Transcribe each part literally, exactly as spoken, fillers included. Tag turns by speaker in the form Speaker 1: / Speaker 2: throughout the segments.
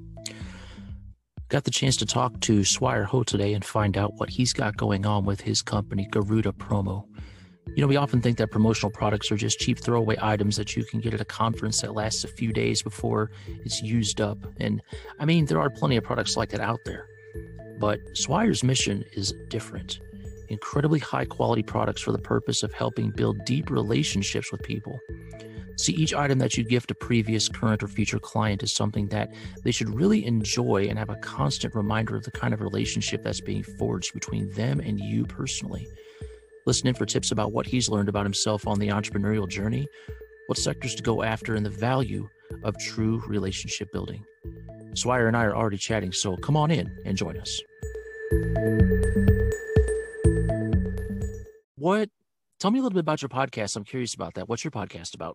Speaker 1: Got the chance to talk to Swire Ho today and find out what he's got going on with his company, Garuda Promo. You know, we often think that promotional products are just cheap throwaway items that you can get at a conference that lasts a few days before it's used up. And I mean, there are plenty of products like that out there. But Swire's mission is different. Incredibly high quality products for the purpose of helping build deep relationships with people. See, each item that you gift a previous, current, or future client is something that they should really enjoy and have a constant reminder of the kind of relationship that's being forged between them and you personally. Listen in for tips about what he's learned about himself on the entrepreneurial journey, what sectors to go after, and the value of true relationship building. Swire and I are already chatting, so come on in and join us. What? Tell me a little bit about your podcast. I'm curious about that. What's your podcast about?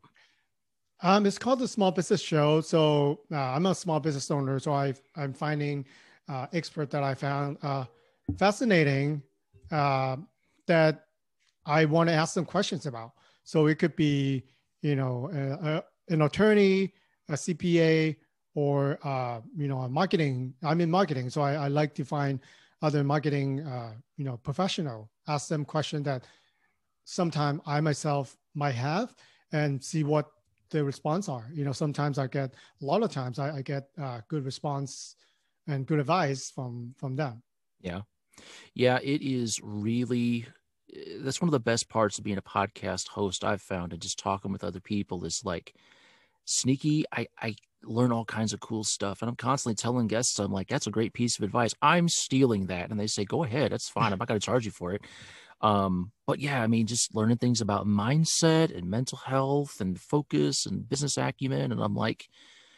Speaker 2: Um, it's called the Small Business Show. So uh, I'm a small business owner, so I, I'm finding uh, expert that I found uh, fascinating uh, that I want to ask them questions about. So it could be, you know, a, a, an attorney, a C P A, or, uh, you know, a marketing. I'm in marketing, so I, I like to find other marketing, uh, you know, professional, ask them questions that sometime I myself might have and see what the response are. You know, sometimes I get, a lot of times I, I get uh, good response and good advice from, from them.
Speaker 1: Yeah. Yeah, it is really, that's one of the best parts of being a podcast host I've found, and just talking with other people is like sneaky. I, I learn all kinds of cool stuff, and I'm constantly telling guests, I'm like, that's a great piece of advice. I'm stealing that. And they say, go ahead. That's fine. I'm not going to charge you for it. Um, but yeah, I mean, just learning things about mindset and mental health and focus and business acumen. And I'm like,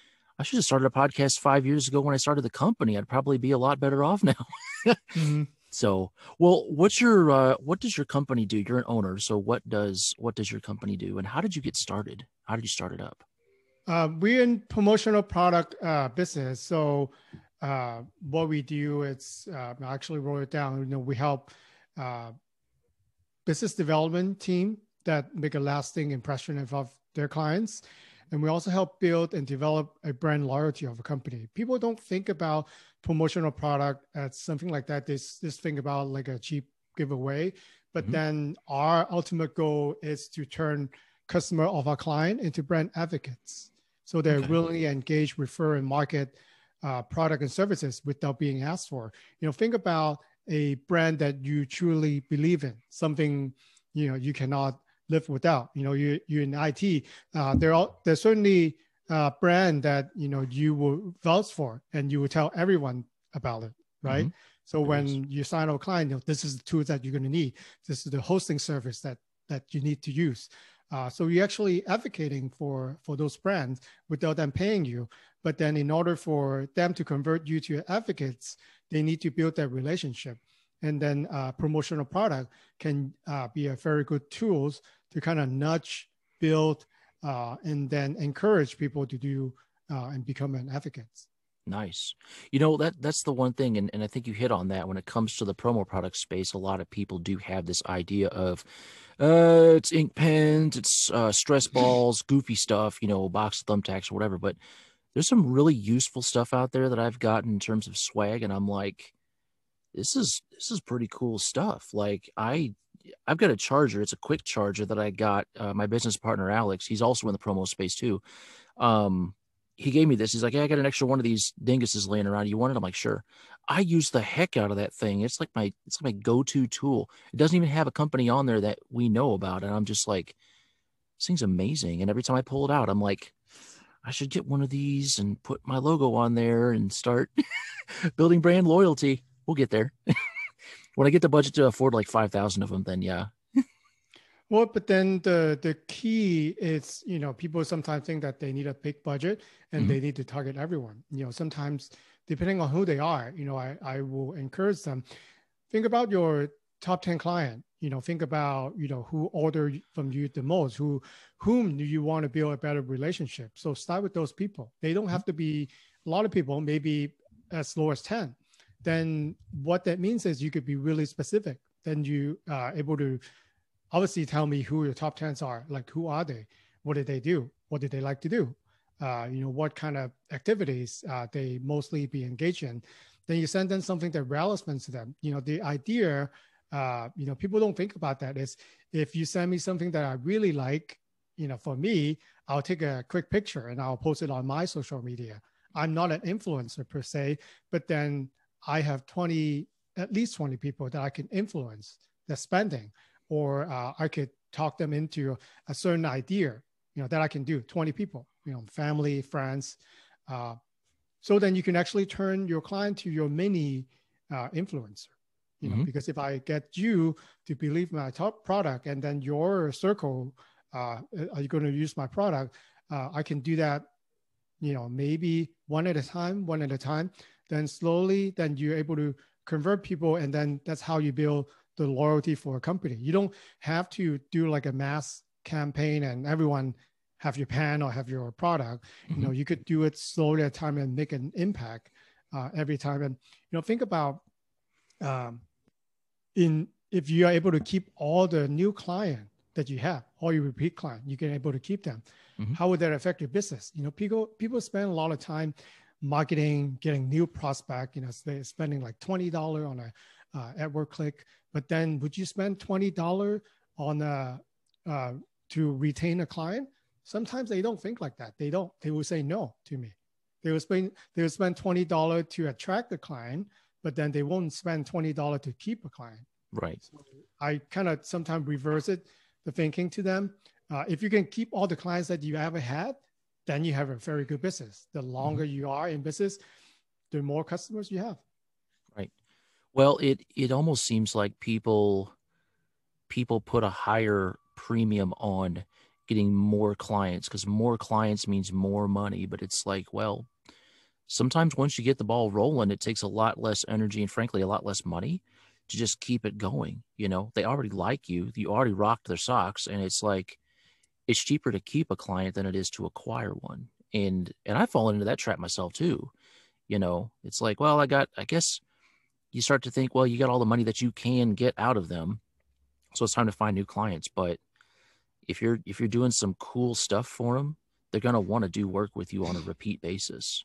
Speaker 1: I should have started a podcast five years ago when I started the company. I'd probably be a lot better off now. mm-hmm. So, well, what's your, uh, what does your company do? You're an owner. So what does, what does your company do? And how did you get started? How did you start it up?
Speaker 2: Uh, we're in promotional product uh, business. So uh, what we do is uh, I actually wrote it down. You know, we help uh, business development team that make a lasting impression of their clients. And we also help build and develop a brand loyalty of a company. People don't think about promotional product as something like that. They just think about like a cheap giveaway. But mm-hmm. then our ultimate goal is to turn customer of our client into brand advocates. So they're okay. willing to engage, refer, and market uh, product and services without being asked for. You know, think about a brand that you truly believe in, something, you know, you cannot live without. You know, you, you're in I T, uh, there are, there's certainly a brand that, you know, you will vouch for and you will tell everyone about it, right? Mm-hmm. So when nice. you sign up a client, you know, this is the tool that you're going to need. This is the hosting service that, that you need to use. Uh, so you're actually advocating for, for those brands without them paying you. But then in order for them to convert you to advocates, they need to build that relationship. And then uh, promotional product can uh, be a very good tools to kind of nudge, build, uh, and then encourage people to do uh, and become an advocate.
Speaker 1: Nice. You know, that that's the one thing, and, and I think you hit on that when it comes to the promo product space. A lot of people do have this idea of uh, it's ink pens, it's uh, stress balls, goofy stuff, you know, box of thumbtacks or whatever. But there's some really useful stuff out there that I've gotten in terms of swag, and I'm like, this is this is pretty cool stuff. Like I, I've got a charger. It's a quick charger that I got. Uh, my business partner Alex, he's also in the promo space too. Um, he gave me this. He's like, "Hey, I got an extra one of these dinguses laying around. You want it?" I'm like, "Sure." I use the heck out of that thing. It's like my it's like my go-to tool. It doesn't even have a company on there that we know about, and I'm just like, this thing's amazing. And every time I pull it out, I'm like, I should get one of these and put my logo on there and start building brand loyalty. We'll get there. When I get the budget to afford like five thousand of them, then yeah.
Speaker 2: Well, but then the the key is, you know, people sometimes think that they need a big budget and mm-hmm. they need to target everyone. You know, sometimes depending on who they are, you know, I, I will encourage them. Think about your top ten client, you know, think about, you know, who order from you the most, who, whom do you want to build a better relationship? So start with those people. They don't have to be a lot of people, maybe as low as ten. Then what that means is you could be really specific. Then you are able to obviously tell me who your top tens are. Like, who are they? What did they do? What did they like to do? uh, you know, what kind of activities uh, they mostly be engaged in. Then you send them something that relevant to them. You know, the idea, uh, you know, people don't think about that is if you send me something that I really like, you know, for me, I'll take a quick picture and I'll post it on my social media. I'm not an influencer per se, but then I have twenty, at least twenty people that I can influence the spending, or uh, I could talk them into a certain idea, you know, that I can do. twenty people, you know, family, friends. Uh, so then you can actually turn your client to your mini uh, influencer, you know, mm-hmm. because if I get you to believe my top product and then your circle, uh, are you going to use my product? Uh, I can do that, you know, maybe one at a time, one at a time, then slowly, then you're able to convert people. And then that's how you build the loyalty for a company. You don't have to do like a mass campaign and everyone have your pen or have your product. Mm-hmm. You know, you could do it slowly at a time and make an impact uh, every time. And, you know, think about um, in if you are able to keep all the new client that you have, all your repeat client, you can able to keep them. Mm-hmm. How would that affect your business? You know, people people spend a lot of time marketing, getting new prospect. You know, they're spending like twenty dollars on a uh, AdWord click. But then, would you spend twenty dollars on a uh, to retain a client? Sometimes they don't think like that. They don't. They will say no to me. They will spend they will spend twenty dollars to attract the client, but then they won't spend twenty dollars to keep a client.
Speaker 1: Right.
Speaker 2: So I kind of sometimes reverse it, the thinking to them. Uh, if you can keep all the clients that you ever had, then you have a very good business. The longer mm-hmm. you are in business, the more customers you have.
Speaker 1: Right. Well, it it almost seems like people people put a higher premium on getting more clients because more clients means more money. But it's like, well, sometimes once you get the ball rolling, it takes a lot less energy and frankly, a lot less money to just keep it going. You know, they already like you. You already rocked their socks. And it's like, it's cheaper to keep a client than it is to acquire one. And, and I've fallen into that trap myself too. You know, it's like, well, I got, I guess you start to think, well, you got all the money that you can get out of them. So it's time to find new clients. But if you're, if you're doing some cool stuff for them, they're going to want to do work with you on a repeat basis.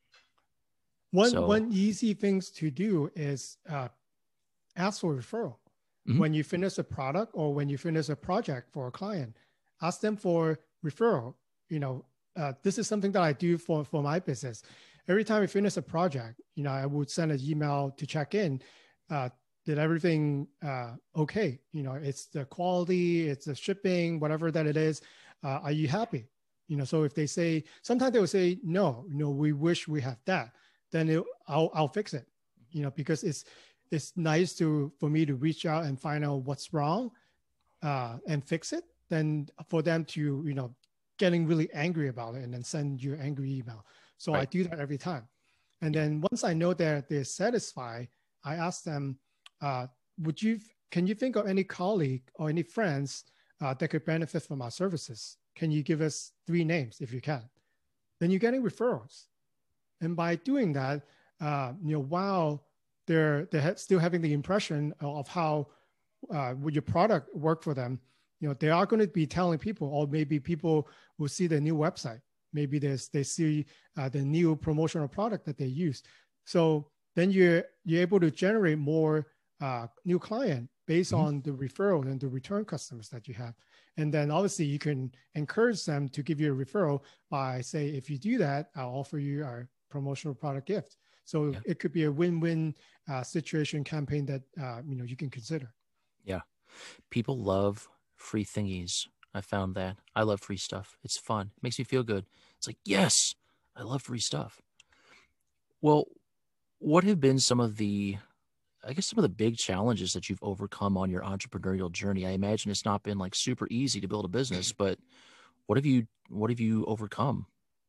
Speaker 2: One,
Speaker 1: so,
Speaker 2: one easy things to do is uh, ask for referral. Mm-hmm. When you finish a product or when you finish a project for a client, ask them for referral. You know, uh, this is something that I do for, for my business. Every time we finish a project, you know, I would send an email to check in. Uh, did everything uh, okay? You know, it's the quality, it's the shipping, whatever that it is. Uh, are you happy? You know, so if they say, sometimes they will say, no, you know, we wish we have that. Then it, I'll, I'll fix it. You know, because it's, it's nice to, for me to reach out and find out what's wrong uh, and fix it. Than for them to, you know, getting really angry about it and then send you an angry email. So right. I do that every time. And then once I know that they're satisfied, I ask them, uh, would you, can you think of any colleague or any friends uh, that could benefit from our services? Can you give us three names if you can? Then you're getting referrals. And by doing that, uh, you know, while they're, they're still having the impression of how uh, would your product work for them, you know, they are going to be telling people, or maybe people will see the new website. Maybe there's, they see uh, the new promotional product that they use. So then you're, you're able to generate more uh, new client based mm-hmm. on the referral and the return customers that you have. And then obviously you can encourage them to give you a referral by say, if you do that, I'll offer you our promotional product gift. So yeah. it could be a win-win uh, situation campaign that, uh, you know, you can consider.
Speaker 1: Yeah. People love free thingies. I found that. I love free stuff. It's fun. It makes me feel good. It's like, yes, I love free stuff. Well, what have been some of the, I guess some of the big challenges that you've overcome on your entrepreneurial journey? I imagine it's not been like super easy to build a business, but what have you, what have you overcome?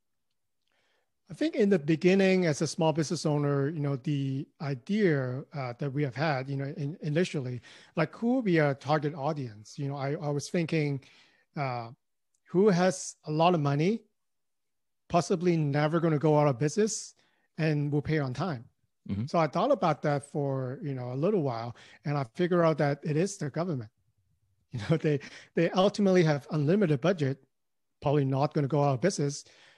Speaker 2: I think in the beginning, as a small business owner, you know, the idea uh, that we have had, you know, in, initially, like who will be a target audience? You know, I, I was thinking uh, who has a lot of money, possibly never going to go out of business and will pay on time. Mm-hmm. So I thought about that for, you know, a little while, and I figured out that it is the government. You know, they, they ultimately have unlimited budget, probably not going to go out of business.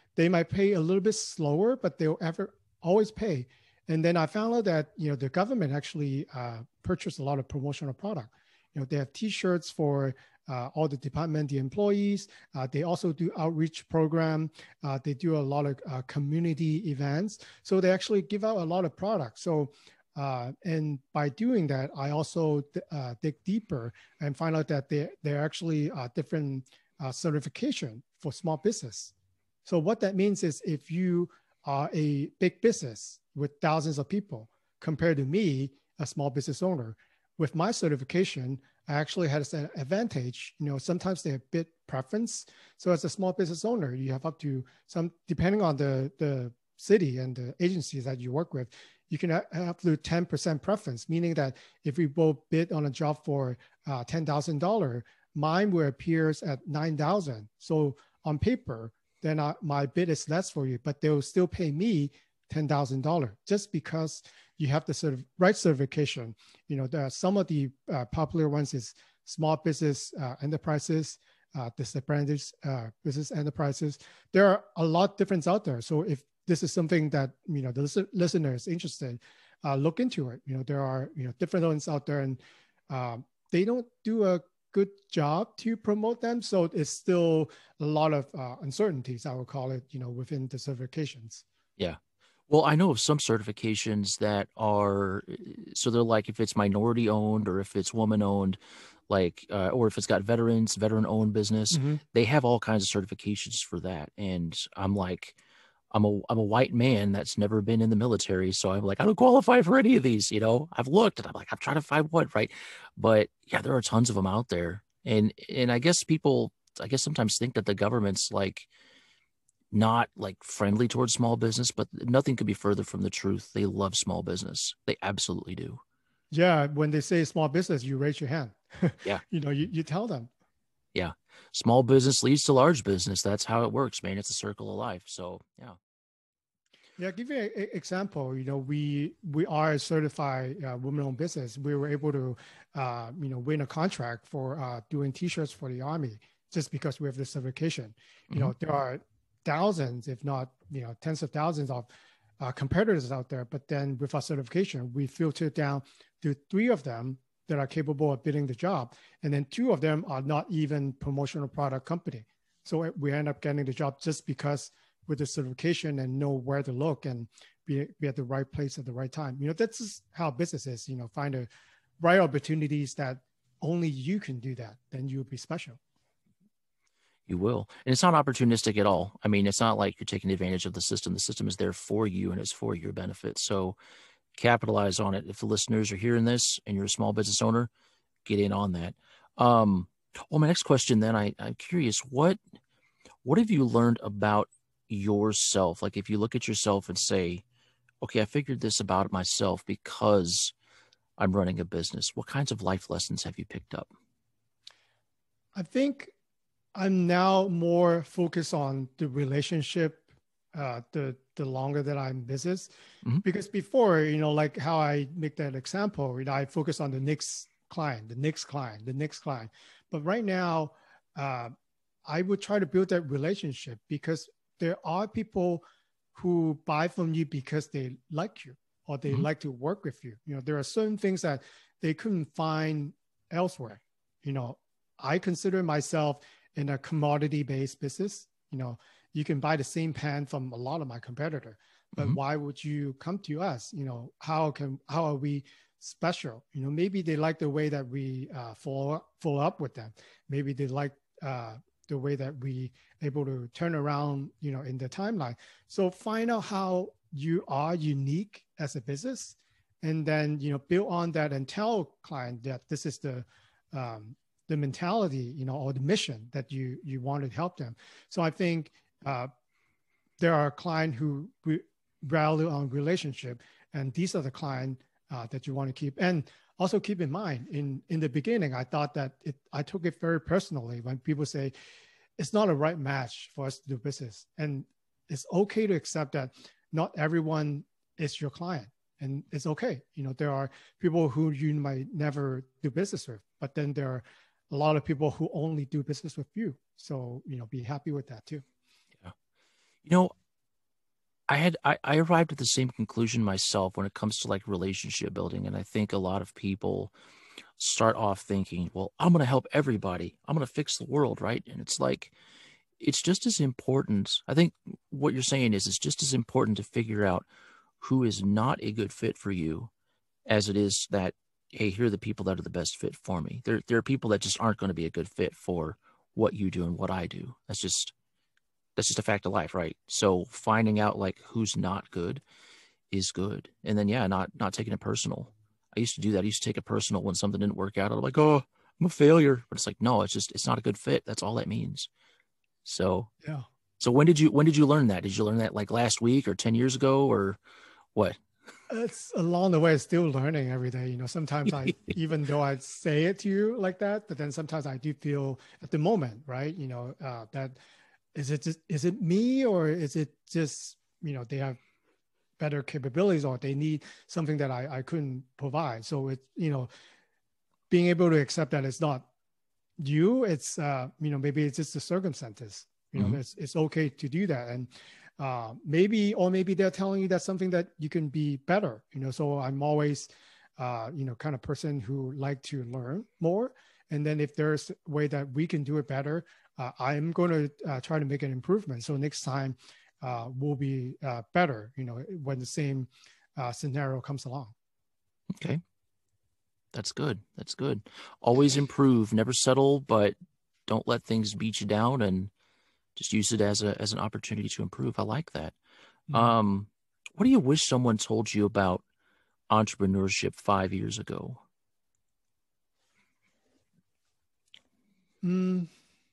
Speaker 2: they might pay a little bit slower, but they'll ever always pay. And then I found out that, you know, the government actually uh, purchased a lot of promotional product. You know, they have T-shirts for uh, all the department, the employees. Uh, they also do outreach program. Uh, they do a lot of uh, community events. So they actually give out a lot of products. So, uh, and by doing that, I also uh, dig deeper and find out that they, they're actually uh, different uh, certification for small business. So what that means is if you are a big business with thousands of people compared to me, a small business owner, with my certification, I actually had an advantage. You know, sometimes they have bid preference. So as a small business owner, you have up to some, depending on the, the city and the agencies that you work with, you can have up to ten percent preference, meaning that if we both bid on a job for uh, ten thousand dollars, mine will appear at nine thousand dollars. So on paper, then I, my bid is less for you, but they'll still pay me ten thousand dollars just because you have the sort of right certification. You know, there are some of the uh, popular ones is small business uh, enterprises, uh, disadvantaged uh, business enterprises. There are a lot of difference out there. So if this is something that, you know, the listen, listener is interested, uh, look into it. You know, there are, you know, different ones out there, and um, they don't do a good job to promote them. So it's still a lot of uh, uncertainties, I would call it, you know, within the certifications.
Speaker 1: Yeah. Well, I know of some certifications that are, so they're like, if it's minority owned or if it's woman owned, like, uh, or if it's got veterans, veteran owned business,
Speaker 2: Mm-hmm.
Speaker 1: they have all kinds of certifications for that. And I'm like, I'm a, I'm a white man that's never been in the military. So I'm like, I don't qualify for any of these, you know. I've looked and I'm like, I'm trying to find one, right? But yeah, there are tons of them out there. And, and I guess people, I guess sometimes think that the government's like, not like friendly towards small business, but nothing could be further from the truth. They love small business. They absolutely do.
Speaker 2: Yeah. When they say small business, you raise your hand.
Speaker 1: Yeah.
Speaker 2: You know, you, you tell them.
Speaker 1: Yeah. Small business leads to large business. That's how it works, man. It's a circle of life. So yeah.
Speaker 2: Yeah, I'll give you an example. You know, we we are a certified uh, women-owned business. We were able to, uh, you know, win a contract for uh, doing T-shirts for the Army just because we have the certification. You mm-hmm. know, there are thousands, if not, you know, tens of thousands of uh, competitors out there. But then with our certification, we filtered down to three of them that are capable of bidding the job, and then two of them are not even promotional product company. So we end up getting the job just because with the certification and know where to look and be, be at the right place at the right time. You know, that's how business is, you know, find the right opportunities that only you can do that. Then you'll be special.
Speaker 1: You will. And it's not opportunistic at all. I mean, it's not like you're taking advantage of the system. The system is there for you and it's for your benefit. So capitalize on it. If the listeners are hearing this and you're a small business owner, get in on that. Um, well, my next question then, I, I'm curious, what, what have you learned about yourself? Like if you look at yourself and say, okay, I figured this about myself because I'm running a business. What kinds of life lessons have you picked up?
Speaker 2: I think I'm now more focused on the relationship, uh, the, the longer that I'm in business, mm-hmm. because before, you know, like how I make that example, you know, I focus on the next client, the next client, the next client. But right now, uh, I would try to build that relationship because there are people who buy from you because they like you or they mm-hmm. like to work with you. You know, there are certain things that they couldn't find elsewhere. You know, I consider myself in a commodity-based business. You know, you can buy the same pen from a lot of my competitor, but mm-hmm. why would you come to us? You know, how can, how are we special? You know, maybe they like the way that we uh, follow, follow up with them. Maybe they like, uh, the way that we able to turn around, you know, in the timeline. So find out how you are unique as a business, and then, you know, build on that and tell client that this is the, um, the mentality, you know, or the mission that you, you want to help them. So I think uh, there are clients who re- value on relationship, and these are the clients uh, that you want to keep. And also keep in mind, in, in the beginning, I thought that it, I took it very personally when people say, it's not a right match for us to do business. And it's okay to accept that not everyone is your client. And it's okay. You know, there are people who you might never do business with, but then there are a lot of people who only do business with you. So, you know, be happy with that too.
Speaker 1: Yeah. You know, I had I, I arrived at the same conclusion myself when it comes to like relationship building. And I think a lot of people start off thinking, well, I'm going to help everybody. I'm going to fix the world, right? And it's like, it's just as important. I think what you're saying is it's just as important to figure out who is not a good fit for you as it is that, hey, here are the people that are the best fit for me. There, there are people that just aren't going to be a good fit for what you do and what I do. That's just that's just a fact of life, right? So finding out like who's not good is good. And then yeah, not not taking it personal. I used to do that. I used to take it personal when something didn't work out. I'm like, oh, I'm a failure. But it's like, no, it's just it's not a good fit. That's all that means. So
Speaker 2: Yeah.
Speaker 1: so when did you when did you learn that? Did you learn that like last week or ten years ago or what?
Speaker 2: It's along the way, still learning every day. You know, sometimes I, even though I say it to you like that, but then sometimes I do feel at the moment, right? You know, uh, that is it just, is it me or is it just, you know, they have better capabilities or they need something that I, I couldn't provide. So it's, you know, being able to accept that it's not you, it's, uh, you know, maybe it's just the circumstances, you know,
Speaker 1: Mhm.
Speaker 2: it's, it's okay to do that. And uh, maybe, or maybe they're telling you that's something that you can be better, you know, so I'm always, uh, you know, kind of person who like to learn more. And then if there's a way that we can do it better, uh, I'm going to uh, try to make an improvement. So next time uh, will be uh, better, you know, when the same uh, scenario comes along.
Speaker 1: Okay. That's good. That's good. Always improve, never settle, but don't let things beat you down and just use it as a as an opportunity to improve. I like that.
Speaker 2: Mhm.
Speaker 1: Um, what do you wish someone told you about entrepreneurship five years ago?
Speaker 2: Mm,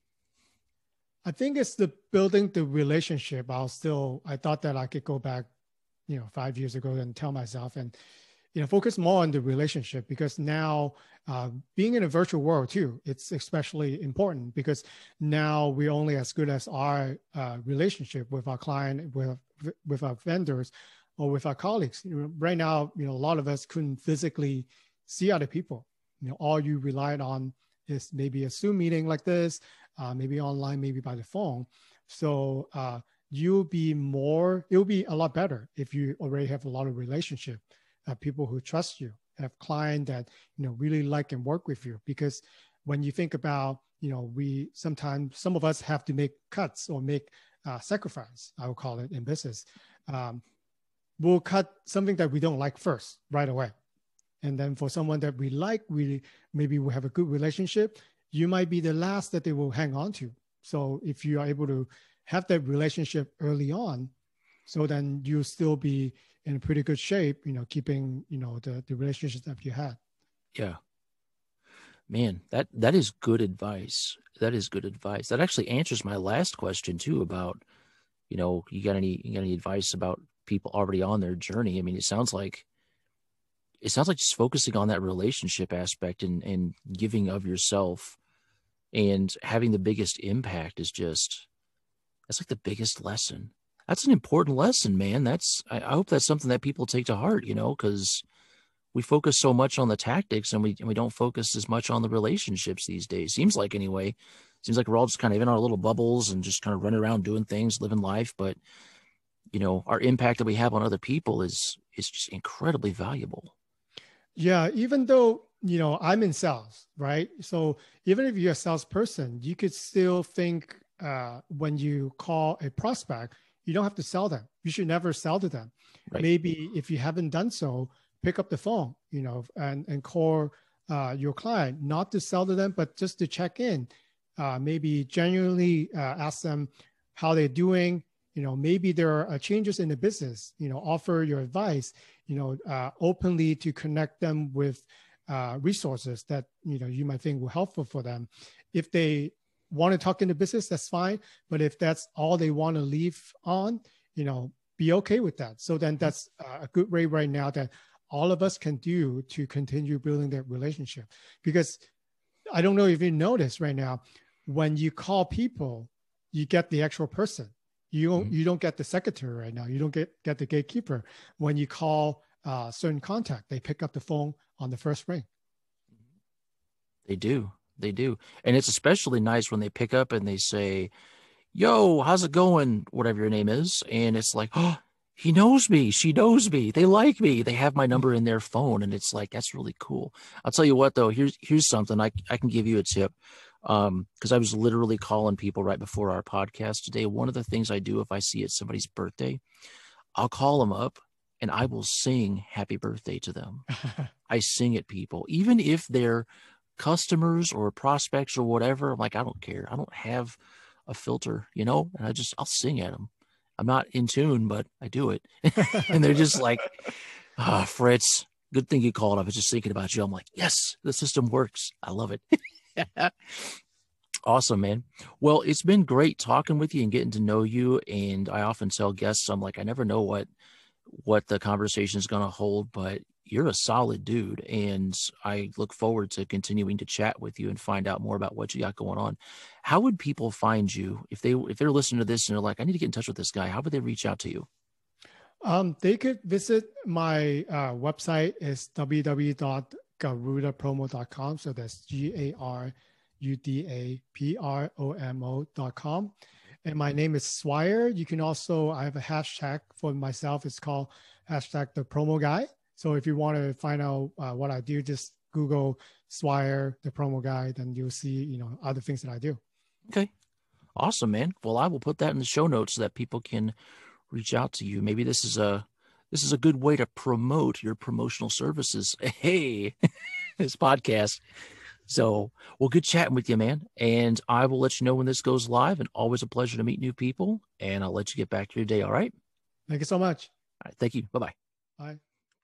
Speaker 2: I think it's the building the relationship. I'll still, I thought that I could go back, you know, five years ago and tell myself and, you know, focus more on the relationship because now uh, being in a virtual world too, it's especially important because now we're only as good as our uh, relationship with our client, with, with our vendors or with our colleagues. You know, right now, you know, a lot of us couldn't physically see other people. You know, all you relied on is maybe a Zoom meeting like this, uh, maybe online, maybe by the phone. So uh, you'll be more, it'll be a lot better if you already have a lot of relationship, uh, people who trust you, have clients that, you know, really like and work with you. Because when you think about, you know, we sometimes, some of us have to make cuts or make uh, sacrifice, I would call it in business. Um, we'll cut something that we don't like first, right away. And then for someone that we like, we maybe we have a good relationship, you might be the last that they will hang on to. So if you are able to have that relationship early on, so then you'll still be in pretty good shape, you know, keeping, you know, the, the relationships that you had.
Speaker 1: Yeah, man, that that is good advice. That is good advice. That actually answers my last question too about, you know, you got any you got any advice about people already on their journey? I mean, it sounds like it sounds like just focusing on that relationship aspect and and giving of yourself and having the biggest impact is just that's like the biggest lesson. That's an important lesson, man. That's I, I hope that's something that people take to heart, you know, because we focus so much on the tactics and we and we don't focus as much on the relationships these days. Seems like anyway. Seems like we're all just kind of in our little bubbles and just kind of running around doing things, living life. But you know, our impact that we have on other people is is just incredibly valuable.
Speaker 2: Yeah, even though, you know, I'm in sales, right? So even if you're a salesperson, you could still think uh, when you call a prospect, you don't have to sell them. You should never sell to them.
Speaker 1: Right.
Speaker 2: Maybe if you haven't done so, pick up the phone, you know, and, and call uh, your client, not to sell to them, but just to check in. Uh, maybe genuinely uh, ask them how they're doing. You know, maybe there are uh, changes in the business, you know, offer your advice, you know, uh, openly to connect them with uh, resources that, you know, you might think will helpful for them. If they want to talk in the business, that's fine. But if that's all they want to leave on, you know, be okay with that. So then that's uh, a good way right now that all of us can do to continue building that relationship. Because I don't know if you notice right now, when you call people, you get the actual person. You don't,
Speaker 1: Mhm.
Speaker 2: you don't get the secretary right now. You don't get, get the gatekeeper. When you call uh, certain contact, they pick up the phone on the first ring.
Speaker 1: They do. They do. And it's especially nice when they pick up and they say, yo, how's it going? Whatever your name is. And it's like, oh, he knows me. She knows me. They like me. They have my number in their phone. And it's like, that's really cool. I'll tell you what, though, here's, here's something I, I can give you a tip. Um, cause I was literally calling people right before our podcast today. One of the things I do if I see it's somebody's birthday, I'll call them up and I will sing happy birthday to them. I sing at people, even if they're customers or prospects or whatever. I'm like, I don't care. I don't have a filter, you know, and I just, I'll sing at them. I'm not in tune, but I do it. And they're just like, ah, oh, Fritz, good thing you called. I was just thinking about you. I'm like, yes, the system works. I love it. Awesome, man. Well, it's been great talking with you and getting to know you. And I often tell guests, I'm like, I never know what, what the conversation is going to hold, but you're a solid dude. And I look forward to continuing to chat with you and find out more about what you got going on. How would people find you if they, if they're listening to this and they're like, I need to get in touch with this guy? How would they reach out to you?
Speaker 2: Um, they could visit my uh, website is w w w dot garuda promo dot com. So that's G A R U D A P R O M O dot com. And my name is Swire. You can also, I have a hashtag for myself. It's called hashtag the promo guy. So if you want to find out uh, what I do, just Google Swire, the promo guy, then you'll see, you know, other things that I do.
Speaker 1: Okay. Awesome, man. Well, I will put that in the show notes so that people can reach out to you. Maybe this is a, this is a good way to promote your promotional services. Hey, this podcast. So, well, good chatting with you, man. And I will let you know when this goes live, and always a pleasure to meet new people. And I'll let you get back to your day. All right.
Speaker 2: Thank you so much.
Speaker 1: All right. Thank you. Bye-bye.
Speaker 2: Bye.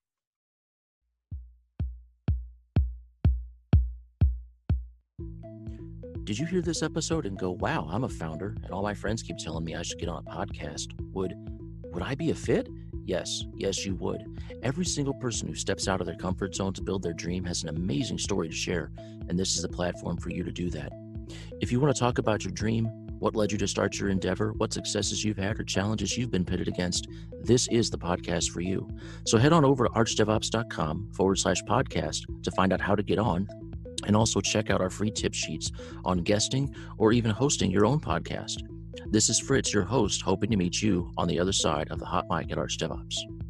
Speaker 1: Did you hear this episode and go, wow, I'm a founder and all my friends keep telling me I should get on a podcast? Would, would I be a fit? Yes, yes, you would. Every single person who steps out of their comfort zone to build their dream has an amazing story to share, and this is the platform for you to do that. If you want to talk about your dream, what led you to start your endeavor, what successes you've had or challenges you've been pitted against, this is the podcast for you. So head on over to archdevops.com forward slash podcast to find out how to get on, and also check out our free tip sheets on guesting or even hosting your own podcast. This is Fritz, your host, hoping to meet you on the other side of the hot mic at Arch DevOps.